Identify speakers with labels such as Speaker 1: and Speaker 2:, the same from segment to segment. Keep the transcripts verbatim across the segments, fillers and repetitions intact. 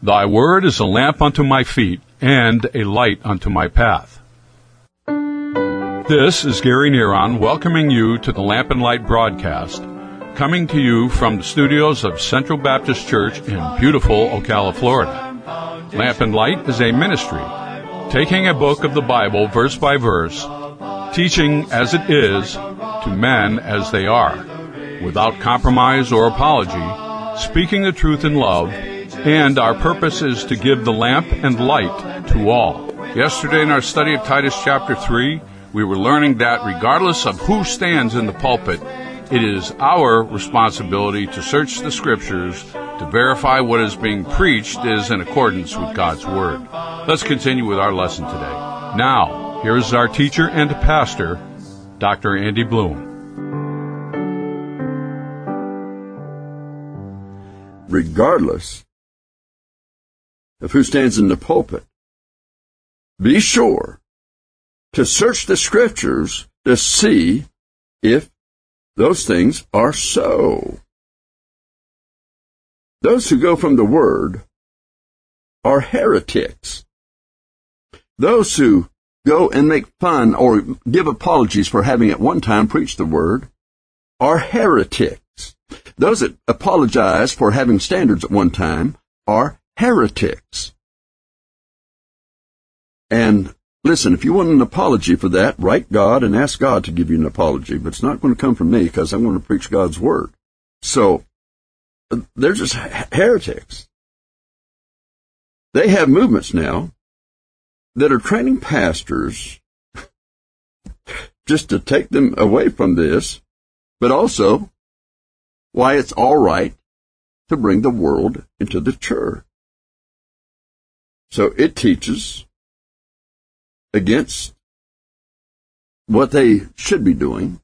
Speaker 1: Thy word is a lamp unto my feet, and a light unto my path. This is Gary Neron welcoming you to the Lamp and Light broadcast, coming to you from the studios of Central Baptist Church in beautiful Ocala, Florida. Lamp and Light is a ministry, taking a book of the Bible verse by verse, teaching as it is to men as they are, without compromise or apology, speaking the truth in love, and our purpose is to give the lamp and light to all. Yesterday in our study of Titus chapter three, we were learning that regardless of who stands in the pulpit, it is our responsibility to search the Scriptures to verify what is being preached is in accordance with God's Word. Let's continue with our lesson today. Now, here is our teacher and pastor, Doctor Andy Bloom.
Speaker 2: Regardless of who stands in the pulpit, be sure to search the Scriptures to see if those things are so. Those who go from the Word are heretics. Those who go and make fun or give apologies for having at one time preached the Word are heretics. Those that apologize for having standards at one time are heretics. And listen, if you want an apology for that, write God and ask God to give you an apology, but it's not going to come from me because I'm going to preach God's Word. So, they're just heretics. They have movements now that are training pastors just to take them away from this, but also why it's all right to bring the world into the church. So it teaches against what they should be doing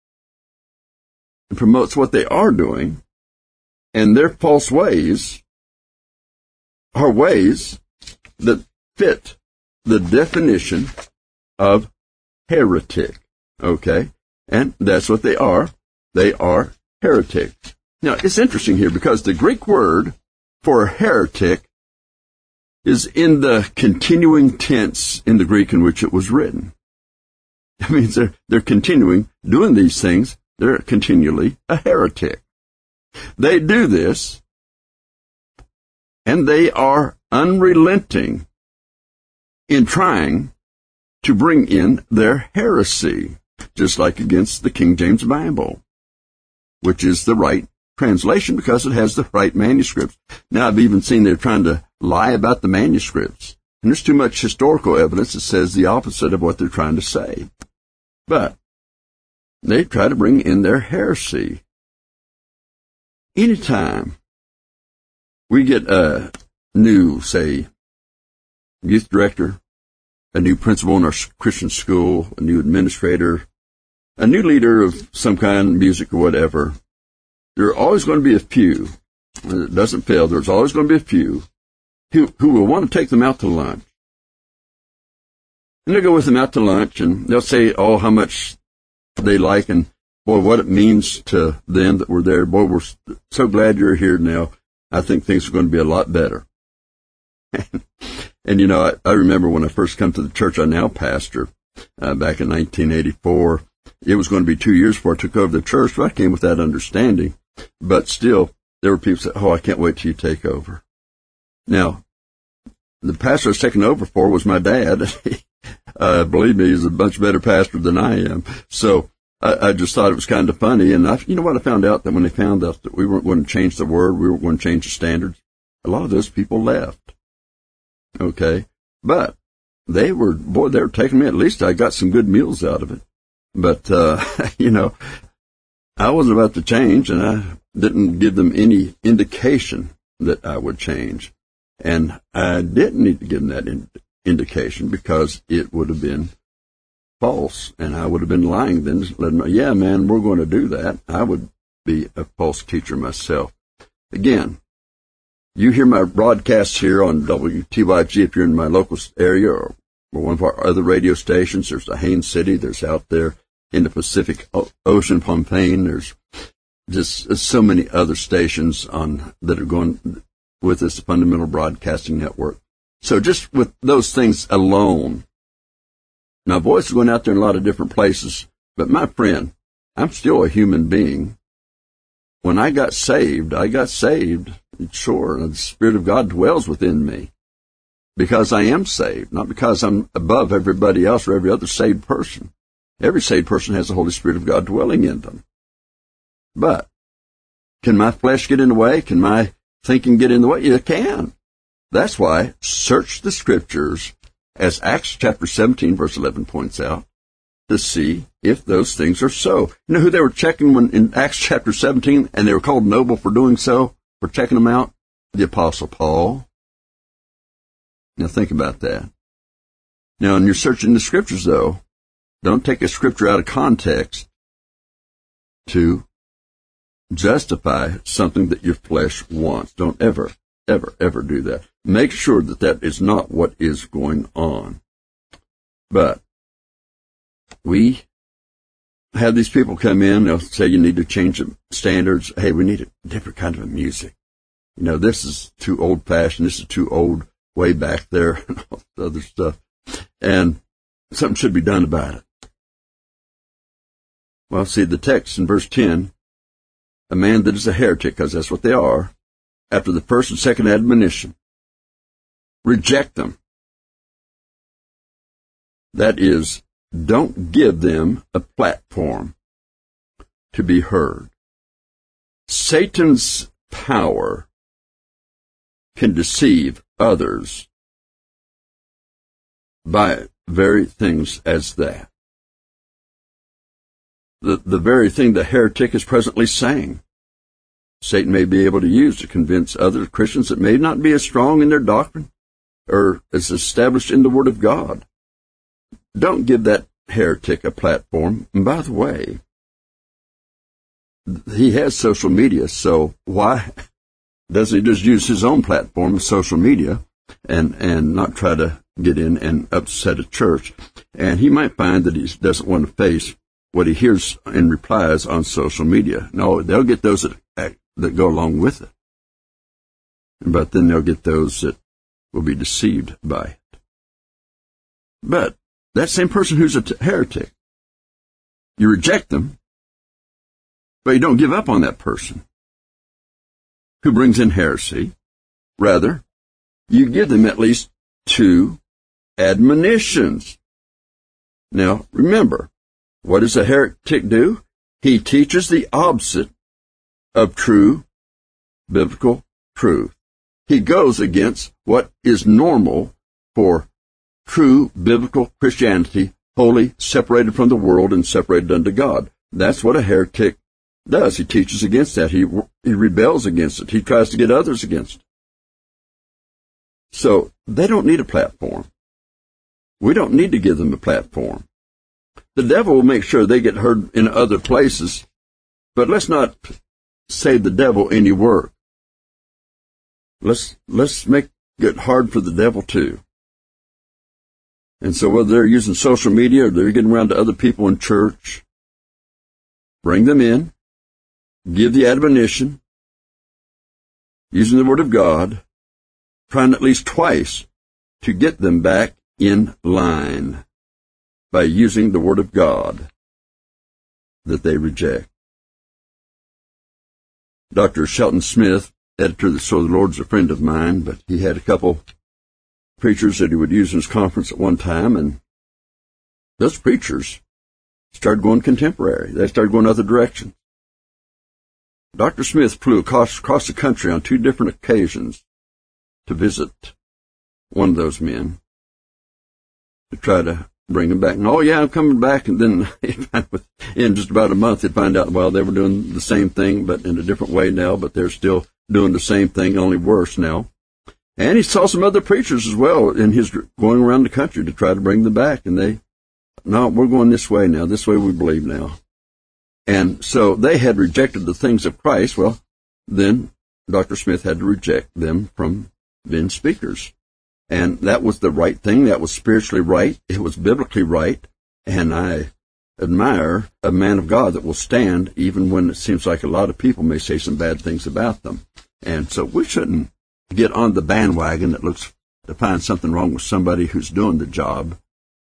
Speaker 2: and promotes what they are doing, and their false ways are ways that fit the definition of heretic. Okay? And that's what they are. They are heretics. Now, it's interesting here because the Greek word for heretic is in the continuing tense in the Greek in which it was written. That means they're, they're continuing doing these things. They're continually a heretic. They do this, and they are unrelenting in trying to bring in their heresy, just like against the King James Bible, which is the right translation because it has the right manuscripts. Now, I've even seen they're trying to lie about the manuscripts, and there's too much historical evidence that says the opposite of what they're trying to say. But they try to bring in their heresy. Anytime we get a new, say, youth director, a new principal in our Christian school, a new administrator, a new leader of some kind, music or whatever, there are always going to be a few, and it doesn't fail, there's always going to be a few who, who will want to take them out to lunch. And they'll go with them out to lunch, and they'll say, oh, how much they like, and boy, what it means to them that we're there. Boy, we're so glad you're here now. I think things are going to be a lot better. and, and, you know, I, I remember when I first come to the church I now pastor, uh, back in nineteen eighty-four, it was going to be two years before I took over the church, but I came with that understanding. But still, there were people who said, oh, I can't wait till you take over. Now, the pastor I was taking over for was my dad. uh, believe me, he's a much better pastor than I am. So I, I just thought it was kind of funny. And I, you know what? I found out that when they found out that we weren't going to change the word, we weren't going to change the standards, a lot of those people left. Okay. But they were, boy, they were taking me. At least I got some good meals out of it. But, uh, you know, I wasn't about to change, and I didn't give them any indication that I would change. And I didn't need to give them that in- indication because it would have been false, and I would have been lying then, just letting them know, yeah, man, we're going to do that. I would be a false teacher myself. Again, you hear my broadcasts here on W T Y G if you're in my local area or or one of our other radio stations. There's the Haines City. There's out there in the Pacific Ocean, Pompane. There's just so many other stations on that are going with this Fundamental Broadcasting Network. So just with those things alone, now voice is going out there in a lot of different places, but my friend, I'm still a human being. When I got saved, I got saved, sure, the Spirit of God dwells within me because I am saved, not because I'm above everybody else or every other saved person. Every saved person has the Holy Spirit of God dwelling in them. But can my flesh get in the way? Can my thinking get in the way? It can. That's why search the Scriptures, as Acts chapter seventeen, verse eleven points out, to see if those things are so. You know who they were checking when in Acts chapter seventeen, and they were called noble for doing so, for checking them out? The Apostle Paul. Now think about that. Now, when you're searching the Scriptures, though, don't take a Scripture out of context to justify something that your flesh wants. Don't ever, ever, ever do that. Make sure that that is not what is going on. But we have these people come in, they'll say you need to change the standards. Hey, we need a different kind of music. You know, this is too old-fashioned, this is too old, way back there, and all the other stuff. And something should be done about it. Well, see, the text in verse ten, a man that is a heretic, because that's what they are, after the first and second admonition, reject them. That is, don't give them a platform to be heard. Satan's power can deceive others by very things as that. The, the very thing the heretic is presently saying, Satan may be able to use to convince other Christians that may not be as strong in their doctrine or as established in the Word of God. Don't give that heretic a platform. And by the way, he has social media, so why doesn't he just use his own platform of social media and, and not try to get in and upset a church? And he might find that he doesn't want to face what he hears and replies on social media. No, they'll get those that, that go along with it. But then they'll get those that will be deceived by it. But that same person who's a t- heretic, you reject them, but you don't give up on that person who brings in heresy. Rather, you give them at least two admonitions. Now, remember, what does a heretic do? He teaches the opposite of true biblical truth. He goes against what is normal for true biblical Christianity, wholly separated from the world and separated unto God. That's what a heretic does. He teaches against that. He, he rebels against it. He tries to get others against it. So they don't need a platform. We don't need to give them a platform. The devil will make sure they get heard in other places, but let's not save the devil any work. Let's, let's make it hard for the devil too. And so whether they're using social media or they're getting around to other people in church, bring them in, give the admonition, using the Word of God, trying at least twice to get them back in line by using the Word of God that they reject. Doctor Shelton Smith, editor of the So the Lord's a friend of mine, but he had a couple preachers that he would use in his conference at one time, and those preachers started going contemporary. They started going other directions. Doctor Smith flew across, across the country on two different occasions to visit one of those men to try to bring him back. And, oh, yeah, I'm coming back. And then in just about a month, he'd find out, well, they were doing the same thing, but in a different way now, but they're still doing the same thing, only worse now. And he saw some other preachers as well in his going around the country to try to bring them back. And they, no, we're going this way now. This way we believe now. And so they had rejected the things of Christ. Well, then Doctor Smith had to reject them from being speakers. And that was the right thing. That was spiritually right. It was biblically right. And I admire a man of God that will stand even when it seems like a lot of people may say some bad things about them. And so we shouldn't get on the bandwagon that looks to find something wrong with somebody who's doing the job.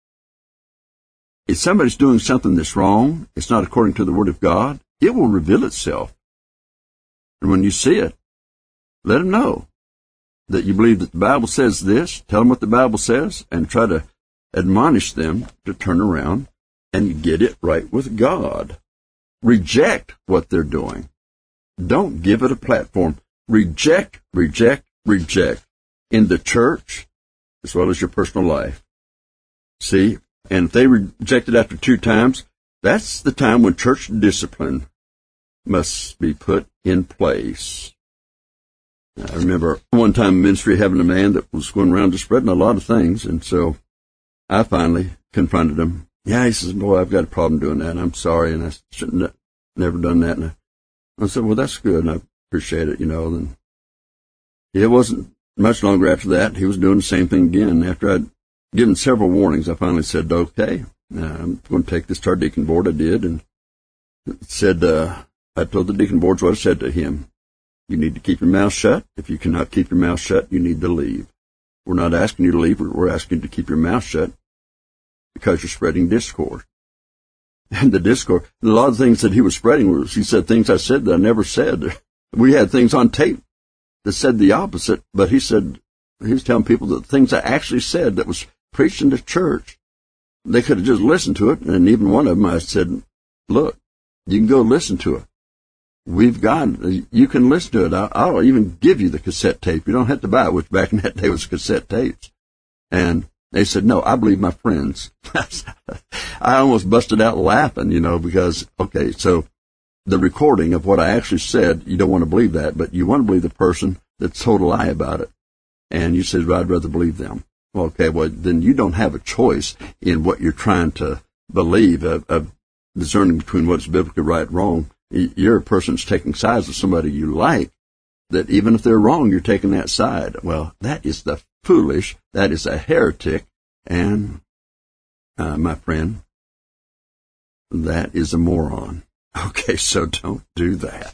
Speaker 2: If somebody's doing something that's wrong, it's not according to the Word of God, it will reveal itself. And when you see it, let them know that you believe that the Bible says this, tell them what the Bible says, and try to admonish them to turn around and get it right with God. Reject what they're doing. Don't give it a platform. Reject, reject, reject in the church as well as your personal life. See, and if they reject it after two times, that's the time when church discipline must be put in place. I remember one time in ministry having a man that was going around just spreading a lot of things, and so I finally confronted him. Yeah, he says, boy, I've got a problem doing that, and I'm sorry, and I shouldn't have never done that. And I, I said, well, that's good, and I appreciate it, you know. And it wasn't much longer after that. He was doing the same thing again. After I'd given several warnings, I finally said, okay, I'm going to take this to our deacon board. I did, and said, uh, I told the deacon boards what I said to him. You need to keep your mouth shut. If you cannot keep your mouth shut, you need to leave. We're not asking you to leave. We're asking you to keep your mouth shut because you're spreading discord. And the discord, a lot of things that he was spreading was, he said things I said that I never said. We had things on tape that said the opposite, but he said, he was telling people that things I actually said that was preached in the church, they could have just listened to it. And even one of them, I said, look, you can go listen to it. We've got, you can listen to it. I'll, I'll even give you the cassette tape. You don't have to buy it, which back in that day was cassette tapes. And they said, no, I believe my friends. I almost busted out laughing, you know, because, okay, so the recording of what I actually said, you don't want to believe that, but you want to believe the person that told a lie about it. And you said, well, I'd rather believe them. Well, okay, well, then you don't have a choice in what you're trying to believe, of, of discerning between what's biblically right and wrong. You're a person that's taking sides with somebody you like, that even if they're wrong, you're taking that side. Well, that is the foolish, that is a heretic, and, uh, my friend, that is a moron. Okay, so don't do that.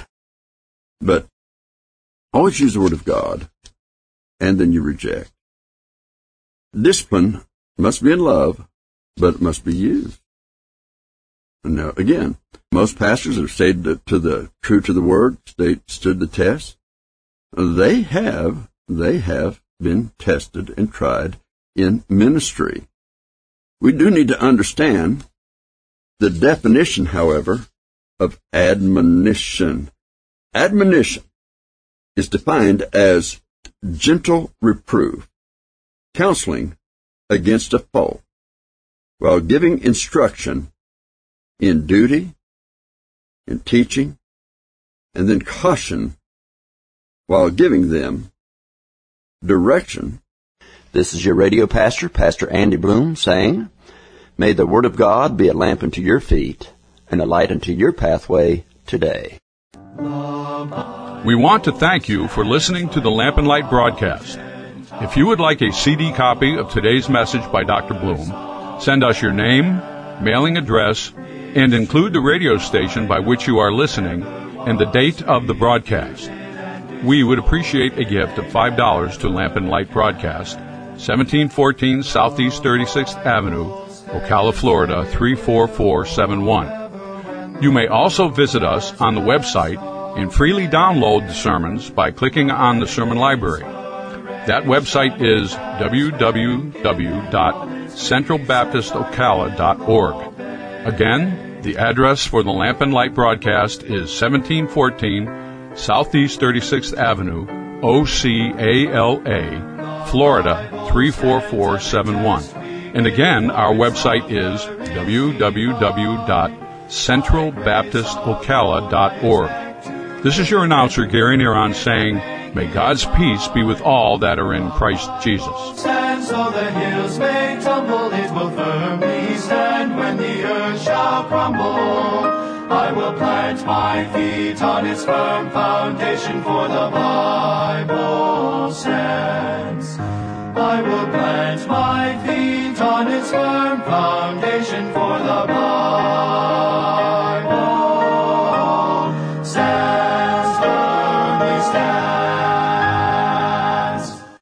Speaker 2: But always use the Word of God, and then you reject. Discipline must be in love, but it must be used. Now, again, most pastors have stayed to the true to the Word, they stood the test. They have, they have been tested and tried in ministry. We do need to understand the definition, however, of admonition. Admonition is defined as gentle reproof, counseling against a fault, while giving instruction in duty, in teaching, and then caution while giving them direction.
Speaker 3: This is your radio pastor, Pastor Andy Bloom, saying, may the Word of God be a lamp unto your feet and a light unto your pathway today.
Speaker 1: We want to thank you for listening to the Lamp and Light broadcast. If you would like a C D copy of today's message by Doctor Bloom, send us your name, mailing address, and include the radio station by which you are listening and the date of the broadcast. We would appreciate a gift of five dollars to Lamp and Light Broadcast, seventeen fourteen Southeast thirty-sixth Avenue, Ocala, Florida, three four four seven one. You may also visit us on the website and freely download the sermons by clicking on the sermon library. That website is w w w dot central baptist ocala dot org. Again, the address for the Lamp and Light broadcast is seventeen fourteen Southeast thirty-sixth Avenue, O C A L A, Florida, three four four seven one. And again, our website is w w w dot central baptist ocala dot org. This is your announcer, Gary Neron, saying, may God's peace be with all that are in Christ Jesus.
Speaker 4: Stand so the hills may tumble, it will firmly stand when the earth shall crumble. I will plant my feet on its firm foundation, for the Bible stands. I will plant my feet on its firm foundation,